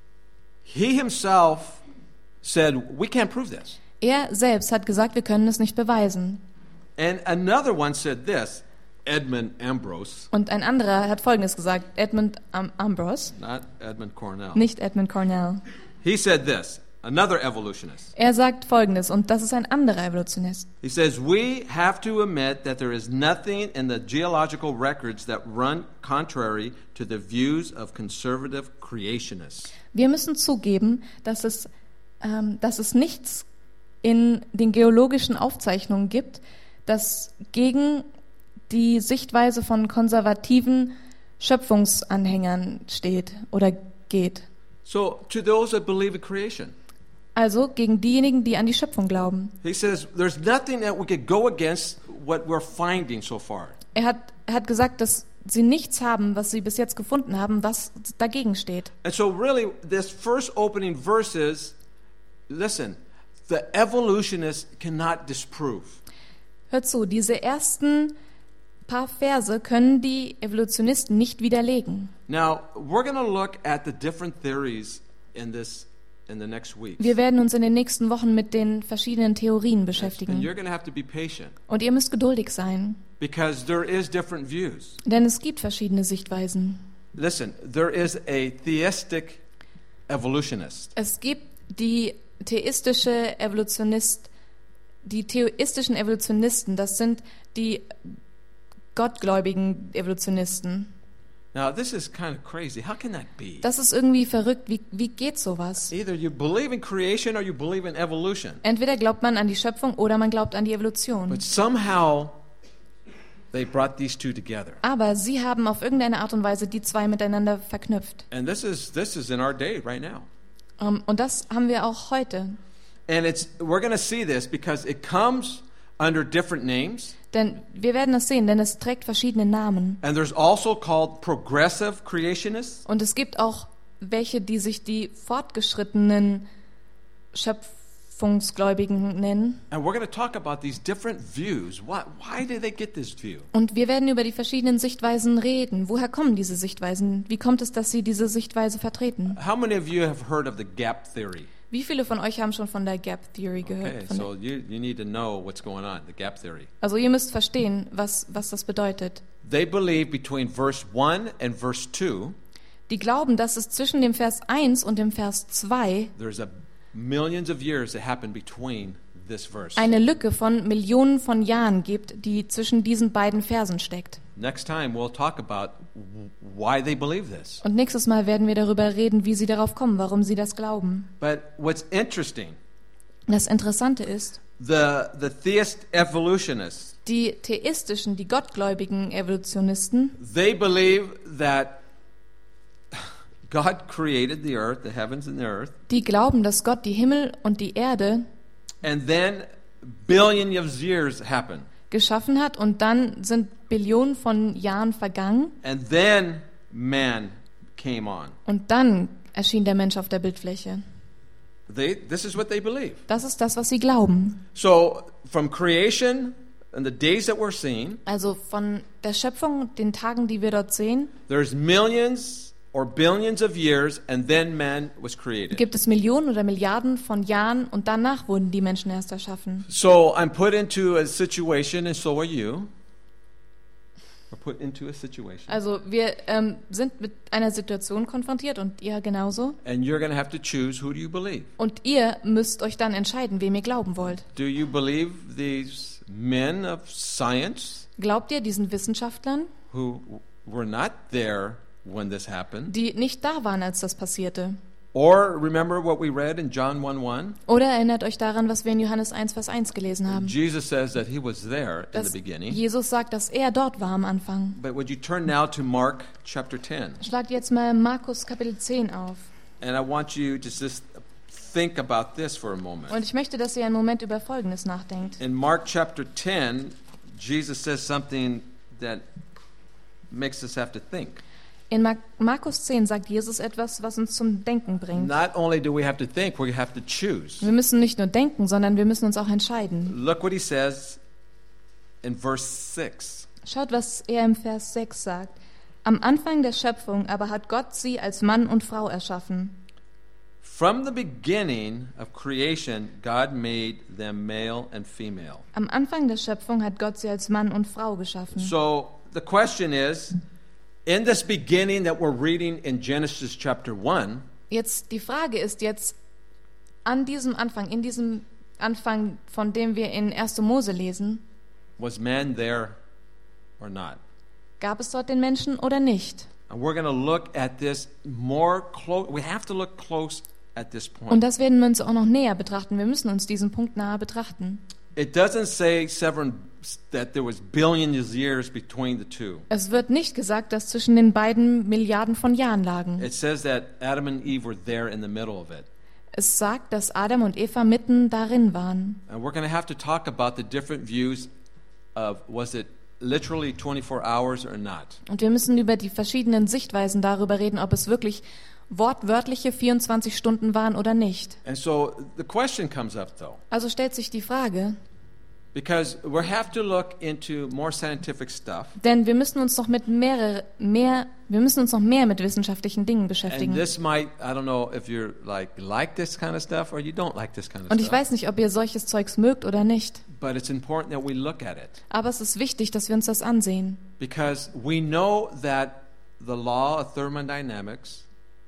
He himself said, we can't prove this. Er selbst hat gesagt, wir können es nicht beweisen. And another one said this, Edmund Ambrose, Und ein anderer hat Folgendes gesagt, Edmund Am- Ambrose, not Edmund Cornell. nicht Edmund Cornell. He said this, another evolutionist. Er sagt Folgendes, und das ist ein anderer Evolutionist. He says, we have to admit that there is nothing in the geological records that run contrary to the views of conservative creationists. Wir müssen zugeben, dass es, ähm, dass es nichts in den geologischen Aufzeichnungen gibt, das gegen die Sichtweise von konservativen Schöpfungsanhängern steht oder geht. So, to those that believe in creation, Also gegen diejenigen, die an die Schöpfung glauben. he says, there's nothing that we could go against what we're finding so far. Er hat, er hat gesagt, dass sie nichts haben, was sie bis jetzt gefunden haben, was dagegen steht. And so really, this first opening verses, listen, the evolutionists cannot disprove. Hört zu, diese ersten paar Verse können die Evolutionisten nicht widerlegen. Now, we're going to look at the different theories in this in the next week. Wir werden uns in den nächsten Wochen mit den verschiedenen Theorien And beschäftigen. you're going to have to be patient Und ihr müsst geduldig sein, because there is different views. denn es gibt verschiedene Sichtweisen. Listen, there is a theistic evolutionist. Es gibt die theistische Evolutionist, die theistischen Evolutionisten, das sind die gottgläubigen Evolutionisten. Now, this is kind of crazy. How can that be? Das ist irgendwie verrückt. Wie, wie geht sowas? Either you believe in creation or you believe in evolution. Entweder glaubt man an die Schöpfung oder man glaubt an die Evolution. But somehow they brought these two together. Aber sie haben auf irgendeine Art und Weise die zwei miteinander verknüpft. And this is this is in our day right now. Um, und das haben wir auch heute. And it's we're going to see this because it comes under different names. Denn wir werden das sehen, denn es trägt verschiedene Namen. And there's also called progressive creationists. Und es gibt auch welche, die sich die fortgeschrittenen Schöpfungsgläubigen nennen. And we're going to talk about these different views. Why, why did they get this view? Und wir werden über die verschiedenen Sichtweisen reden. Woher kommen diese Sichtweisen? Wie kommt es, dass sie diese Sichtweise vertreten? How many of you have heard of the gap theory? Wie viele von euch haben schon von der Gap Theory gehört? Okay, Von so der, you, you need to know what's going on, the gap theory. also ihr müsst verstehen, was, was das bedeutet. They believe between verse one and verse two, Die glauben, dass es zwischen dem Vers eins und dem Vers zwei there's a millions of years that happen between this verse. eine Lücke von Millionen von Jahren gibt, die zwischen diesen beiden Versen steckt. Next time we'll talk about w- why they believe this. Und nächstes Mal werden wir darüber reden, wie sie darauf kommen, warum sie das glauben. But what's interesting, Das Interessante ist, the the theist evolutionists, die theistischen, die gottgläubigen Evolutionisten, they believe that God created the earth, the heavens and the earth, die glauben, dass Gott die Himmel und die Erde and then billions of years happen. geschaffen hat und dann sind Billionen von Jahren vergangen And then man came on. und dann erschien der Mensch auf der Bildfläche. They, this is what they believe. Das ist das, was sie glauben. So from creation and the days that we're seeing, Also von der Schöpfung, den Tagen, die wir dort sehen, there's millions or billions of years, and then man was created. gibt es Millionen oder Milliarden von Jahren und danach wurden die Menschen erst erschaffen. So I'm put into a situation, and so are you. We're put into a situation. Also wir ähm, sind mit einer Situation konfrontiert und ihr genauso. And you're going to have to choose, who do you believe? Und ihr müsst euch dann entscheiden, wem ihr glauben wollt. Do you believe these men of science Glaubt ihr diesen Wissenschaftlern, who were not there when this happened? die nicht da waren, als das passierte? Or remember what we read in John one one? Oder erinnert euch daran, was wir in Johannes eins, Vers eins gelesen haben? Jesus says that he was there in Dass the beginning. Jesus sagt, dass er dort war am Anfang. But would you turn now to Mark chapter ten? Schlagt jetzt mal Markus Kapitel zehn auf. And I want you to just think about this for a moment. Und ich möchte, dass ihr einen Moment über Folgendes nachdenkt. In Mark chapter ten, Jesus says something that makes us have to think. In Mar- Markus zehn sagt Jesus etwas, was uns zum Denken bringt. Not only do we have to think, we have to choose. Wir müssen nicht nur denken, sondern wir müssen uns auch entscheiden. Look what he says in verse six. Schaut, was er im Vers sechs sagt. Am Anfang der Schöpfung aber hat Gott sie als Mann und Frau erschaffen. From the beginning of creation, God made them male and female. Am Anfang der Schöpfung hat Gott sie als Mann und Frau geschaffen. So the question is, in this beginning that we're reading in Genesis chapter one, Jetzt die Frage ist jetzt an diesem Anfang, in diesem Anfang, von dem wir in erster Mose lesen, was man there or not? gab es dort den Menschen oder nicht? And we're going to look at this more close. We have to look close at this point. Und das werden wir uns auch noch näher betrachten. Wir müssen uns diesen Punkt nahe betrachten. It doesn't say seven that there was billions of years between the two. Es wird nicht gesagt, dass zwischen den beiden Milliarden von Jahren lagen. It says that Adam and Eve were there in the middle of it. Es sagt, dass Adam und Eva mitten darin waren. And we're going to have to talk about the different views of was it literally twenty-four hours or not. Und wir müssen über die verschiedenen Sichtweisen darüber reden, ob es wirklich wortwörtliche vierundzwanzig Stunden waren oder nicht. And so the question comes up though, Also stellt sich die Frage, because we have to look into more scientific stuff. denn wir müssen uns noch mit mehrere, mehr, wir müssen uns noch mehr mit wissenschaftlichen Dingen beschäftigen. And this might, I don't know if you're like like this kind of stuff or you don't like this kind of Und ich stuff. weiß nicht, ob ihr solches Zeugs mögt oder nicht. But it's important that we look at it Aber es ist wichtig, dass wir uns das ansehen. because we know that the law of thermodynamics,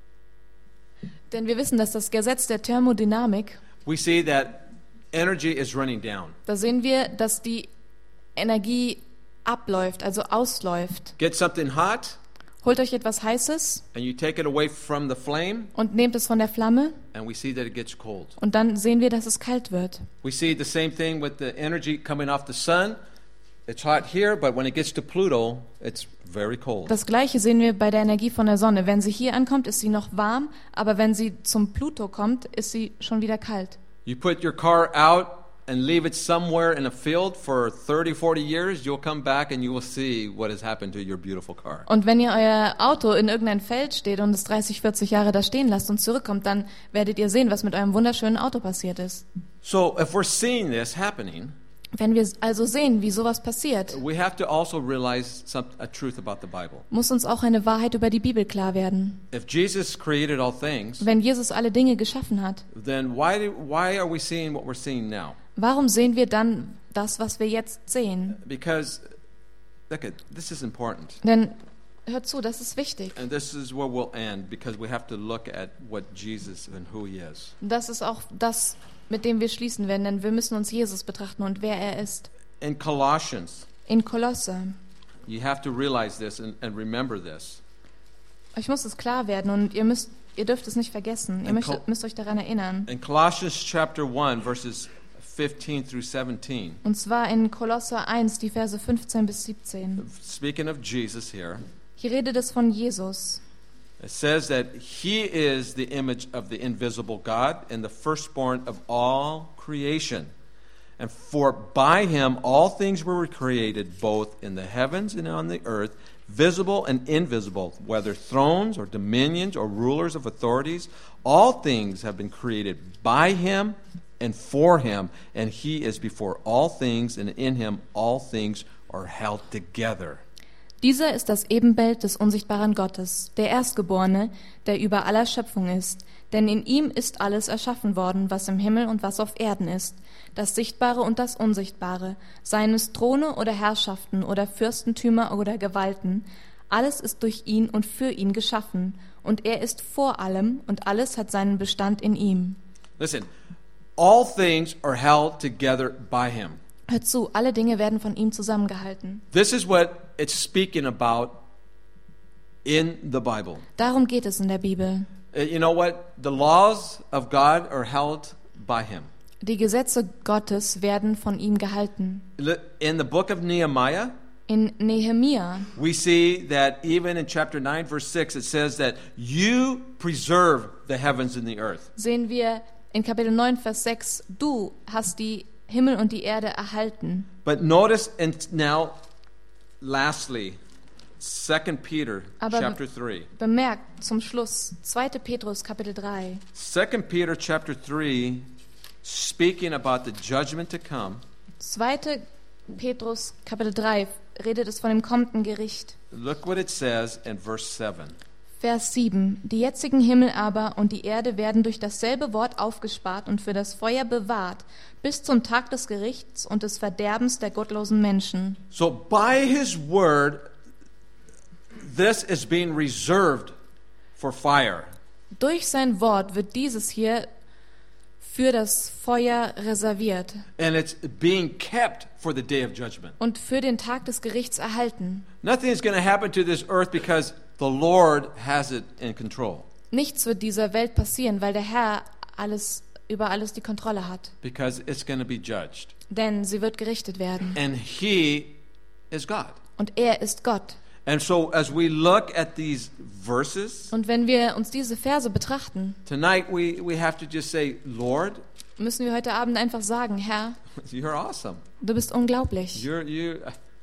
Denn wir wissen, dass das Gesetz der Thermodynamik, we see that energy is running down. da sehen wir, dass die Energie abläuft, also ausläuft. Get something hot Holt euch etwas Heißes and you take it away from the flame und nehmt es von der Flamme and we see that it gets cold. und dann sehen wir, dass es kalt wird. We see the same thing with the energy coming off the sun. It's hot here, but when it gets to Pluto, it's very cold. Das Gleiche sehen wir bei der Energie von der Sonne. Wenn sie hier ankommt, ist sie noch warm, aber wenn sie zum Pluto kommt, ist sie schon wieder kalt. You put your car out and leave it somewhere in a field for thirty, forty years, you'll come back and you will see what has happened to your beautiful car. Und wenn ihr euer Auto in irgendein Feld steht und es dreißig, vierzig Jahre da stehen lasst und zurückkommt, dann werdet ihr sehen, was mit eurem wunderschönen Auto passiert ist. So if we're seeing this happening, Wenn wir also sehen, wie sowas passiert, we have to also realize some, a truth about the Bible. muss uns auch eine Wahrheit über die Bibel klar werden. If Jesus created all things, Wenn Jesus alle Dinge geschaffen hat, then why do, why are we seeing what we're seeing now? warum sehen wir dann das, was wir jetzt sehen? Because look at this is important. Denn hört zu, das ist wichtig. And this is where we'll end because we have to look at what Jesus and who he is. Das ist auch das, mit dem wir schließen werden, denn wir müssen uns Jesus betrachten und wer er ist. In Colossians, In Kolosse. you have to realize this and, and remember this. Euch muss es klar werden und ihr müsst, ihr dürft es nicht vergessen. Ihr In müsst, Col- müsst euch daran erinnern. In Colossians chapter one, verses fifteen through seventeen, Und zwar in Kolosse eins, die Verse fünfzehn bis siebzehn. speaking of Jesus here, Hier redet es von Jesus. it says that he is the image of the invisible God and the firstborn of all creation. And for by him all things were created, both in the heavens and on the earth, visible and invisible, whether thrones or dominions or rulers of authorities. All things have been created by him and for him, and he is before all things, and in him all things are held together. Dieser ist das Ebenbild des unsichtbaren Gottes, der Erstgeborene, der über aller Schöpfung ist. Denn in ihm ist alles erschaffen worden, was im Himmel und was auf Erden ist, das Sichtbare und das Unsichtbare, seien es Throne oder Herrschaften oder Fürstentümer oder Gewalten. Alles ist durch ihn und für ihn geschaffen, und er ist vor allem, und alles hat seinen Bestand in ihm. Listen, all things are held together by him. Hört zu, alle Dinge werden von ihm zusammengehalten. This is what it's speaking about in the Bible. Darum geht es in der Bibel. Uh, You know what? The laws of God are held by him. Die Gesetze Gottes werden von ihm gehalten. Li- In the book of Nehemiah, In Nehemia we see that even in chapter nine, verse six, it says that you preserve the heavens and the earth. sehen wir in Kapitel neun, Vers sechs, du hast die Himmel und die Erde erhalten. But notice, and now, lastly, Second Peter Aber- chapter three. Bemerkt zum Schluss zweiter Petrus, Kapitel drei. Second Peter chapter three, speaking about the judgment to come. zweiter Petrus, Kapitel drei, redet es von dem kommenden Gericht. Look what it says in verse seven. Vers sieben. Die jetzigen Himmel aber und die Erde werden durch dasselbe Wort aufgespart und für das Feuer bewahrt, bis zum Tag des Gerichts und des Verderbens der gottlosen Menschen. So by his word, this is being reserved for fire. Durch sein Wort wird dieses hier für das Feuer reserviert And it's being kept for the day of judgment. und für den Tag des Gerichts erhalten. Nothing is going to happen to this earth because the Lord has it in control. Nichts wird dieser Welt passieren, weil der Herr alles über alles die Kontrolle hat. Because it's going to be judged. Denn sie wird gerichtet werden. And He is God. Und er ist Gott. And so as we look at these verses, Und wenn wir uns diese Verse betrachten, tonight we, we have to just say, Lord, müssen wir heute Abend einfach sagen, Herr, you're awesome. du bist unglaublich. You're, you,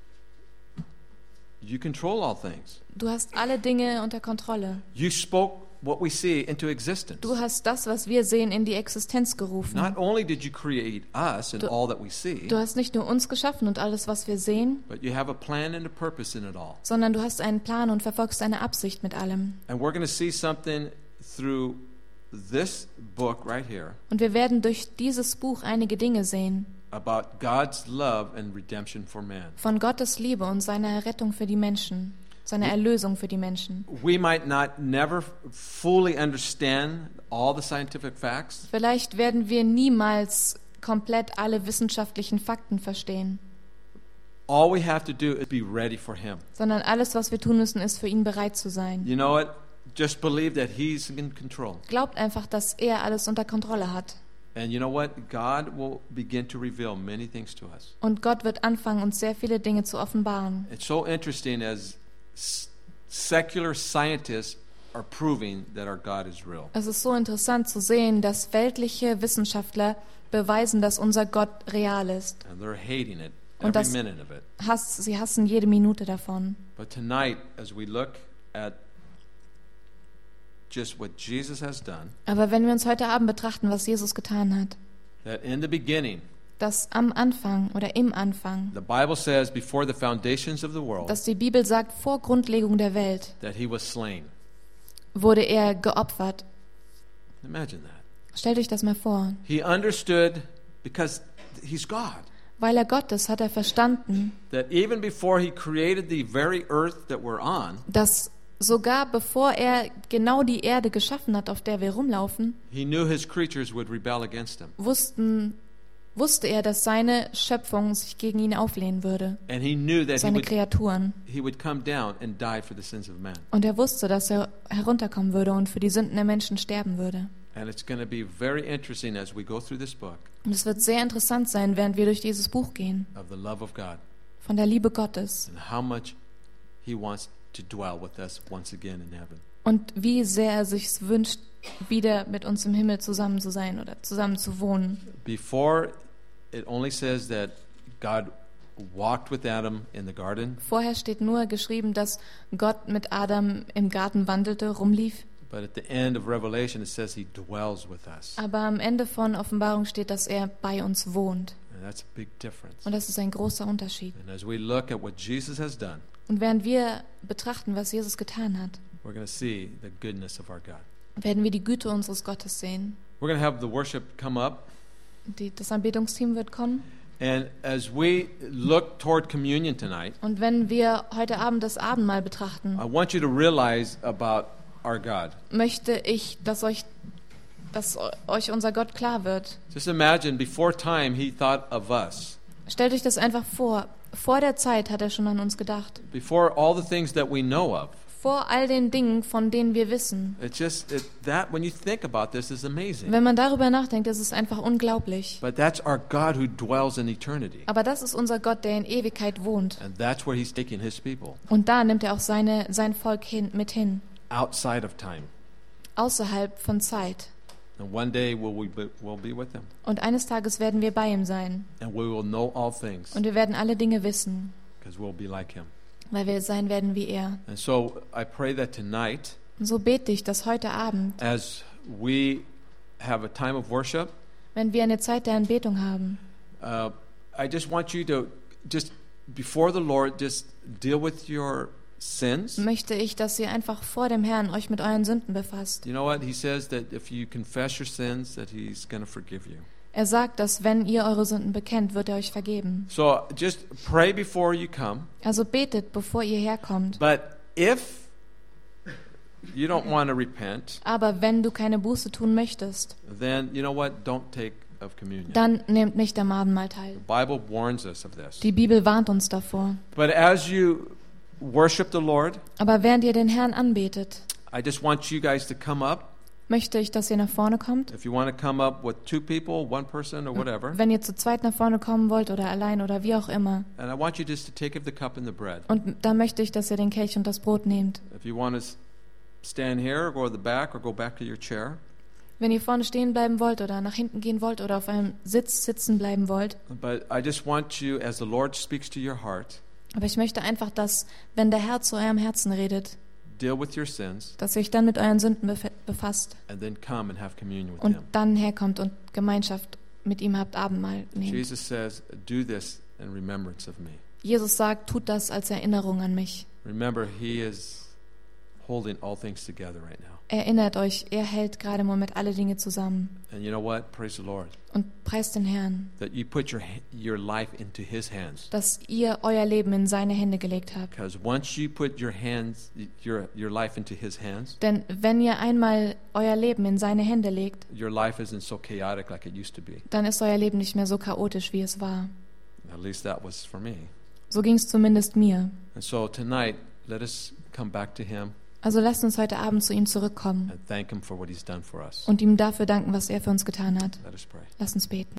you control all things. Du hast alle Dinge unter Kontrolle. You spoke what we see into existence. Du hast das, was wir sehen, in die Existenz gerufen. Not only did you create us and Du- all that we see, Du hast nicht nur uns geschaffen und alles, was wir sehen, but you have a plan and a purpose in it all. sondern du hast einen Plan und verfolgst eine Absicht mit allem. And we're going to see something through this book right here Und wir werden durch dieses Buch einige Dinge sehen. about God's love and redemption for man. Von Gottes Liebe und seiner Errettung für die Menschen. Seine Erlösung für die Menschen. We might not never fully understand all the scientific facts, Vielleicht werden wir niemals komplett alle wissenschaftlichen Fakten verstehen. all we have to do is be ready for Him. Sondern alles, was wir tun müssen, ist für ihn bereit zu sein. You know what? Just believe that He's in control. Glaubt einfach, dass er alles unter Kontrolle hat. And you know what? God will begin to reveal many things to us. Und Gott wird anfangen, uns sehr viele Dinge zu offenbaren. It's so interesting as s- secular scientists are proving that our God is real. Es ist so interessant zu sehen, dass weltliche Wissenschaftler beweisen, dass unser Gott real ist. And they're hating it, Und every das- minute of it. Hass, sie hassen jede Minute davon. But tonight, as we look at just what Jesus has done, Aber wenn wir uns heute Abend betrachten, was Jesus getan hat, that in the beginning, dass am Anfang oder im Anfang, the Bible says, before the foundations of the world, dass die Bibel sagt, vor Grundlegung der Welt that He was slain. wurde er geopfert. Imagine that. Stellt euch das mal vor. He understood, because He's God, Weil er Gott ist, hat er verstanden, that even before He created the very earth that we're on, dass sogar bevor er genau die Erde geschaffen hat, auf der wir rumlaufen, He knew His creatures would rebel against Him. wussten, wusste er, dass seine Schöpfung sich gegen ihn auflehnen würde, And He knew that He seine would, Kreaturen. he would come down and die for the sins of man. Und er wusste, dass er herunterkommen würde und für die Sünden der Menschen sterben würde. And it's going to be very interesting as we go through this book Und es wird sehr interessant sein, während wir durch dieses Buch gehen, of the love of God von der Liebe Gottes and how much He wants to dwell with us once again in heaven. und wie sehr er sich wünscht, wieder mit uns im Himmel zusammen zu sein oder zusammen zu wohnen. Before, it only says that God walked with Adam in the garden, Vorher steht nur geschrieben, dass Gott mit Adam im Garten wandelte, rumlief. but at the end of Revelation it says He dwells with us. Aber am Ende von Offenbarung steht, dass er bei uns wohnt. And that's a big difference. Und das ist ein großer Unterschied. And as we look at what Jesus has done, Und während wir betrachten, was Jesus getan hat, we're going to see the goodness of our God. werden wir die Güte unseres Gottes sehen. We're going to have the worship come up. Die, das Anbetungsteam wird kommen. And as we look toward communion tonight, Und wenn wir heute Abend das Abendmahl betrachten, I want you to realize about our God. möchte ich, dass euch, dass euch unser Gott klar wird. Just imagine, before time, He thought of us. Stellt euch das einfach vor. Vor der Zeit hat er schon an uns gedacht. Before all the things that we know of. Vor all den Dingen, von denen wir wissen. It's just it, that when you think about this is amazing. Wenn man darüber nachdenkt, ist es einfach unglaublich. But that's our God who dwells in eternity. Aber das ist unser Gott, der in Ewigkeit wohnt. And that's where He's taking His people, Und da nimmt er auch seine, sein Volk hin, mit hin. outside of time. Außerhalb von Zeit. And one day we'll, we be, we'll be with Him. Und eines Tages werden wir bei ihm sein. And we will know all things Und wir werden alle Dinge wissen, because we'll be like Him. weil wir sein werden wie er. And so I pray that tonight, Und so bete ich, dass heute Abend, as we have a time of worship, wenn wir eine Zeit der Anbetung haben, uh, I just want you to just, before the Lord, just deal with your sins. möchte ich, dass ihr einfach vor dem Herrn euch mit euren Sünden befasst. You know what? He says that if you confess your sins, that He's going to forgive you. Er sagt, dass wenn ihr eure Sünden bekennt, wird er euch vergeben. So just pray before you come. Also betet, bevor ihr herkommt. But if you don't want to repent, Aber wenn du keine Buße tun möchtest, then you know what? Don't take of communion. dann nehmt nicht am Abendmahl teil. The Bible warns us of this. Die Bibel warnt uns davor. But as you worship the Lord, Aber während ihr den Herrn anbetet, I just want you guys to come up. möchte ich, dass ihr nach vorne kommt. If you want to come up with two people, one person, or whatever, Wenn ihr zu zweit nach vorne kommen wollt oder allein oder wie auch immer. and I want you just to take of the cup and the bread. Und dann möchte ich, dass ihr den Kelch und das Brot nehmt. If you want to s- stand here, or go to the back, or go back to your chair. Wenn ihr vorne stehen bleiben wollt oder nach hinten gehen wollt oder auf einem Sitz sitzen bleiben wollt. But I just want you, as the Lord speaks to your heart, Aber ich möchte einfach, dass, wenn der Herr zu eurem Herzen redet, deal with your sins, dass ihr euch dann mit euren Sünden bef- befasst and then come and have communion with und Him. dann herkommt und Gemeinschaft mit ihm habt, Abendmahl nehmt. Jesus says, do this in remembrance of me. Jesus sagt, tut das als Erinnerung an mich. Remember, He is holding all things together right now. Erinnert euch, er hält gerade im Moment alle Dinge zusammen. And you know what? Praise the Lord. Und preist den Herrn, That you put your your life into His hands. dass ihr euer Leben in seine Hände gelegt habt. Because once you put your hands, your your life into His hands, Denn wenn ihr einmal euer Leben in seine Hände legt, your life isn't so chaotic like it used to be. dann ist euer Leben nicht mehr so chaotisch, wie es war. At least that was for me. So ging es zumindest mir. And so tonight, let us come back to Him Also lasst uns heute Abend zu ihm zurückkommen and thank Him for what He's done for us. und ihm dafür danken, was er für uns getan hat. Let us pray. Lasst uns beten.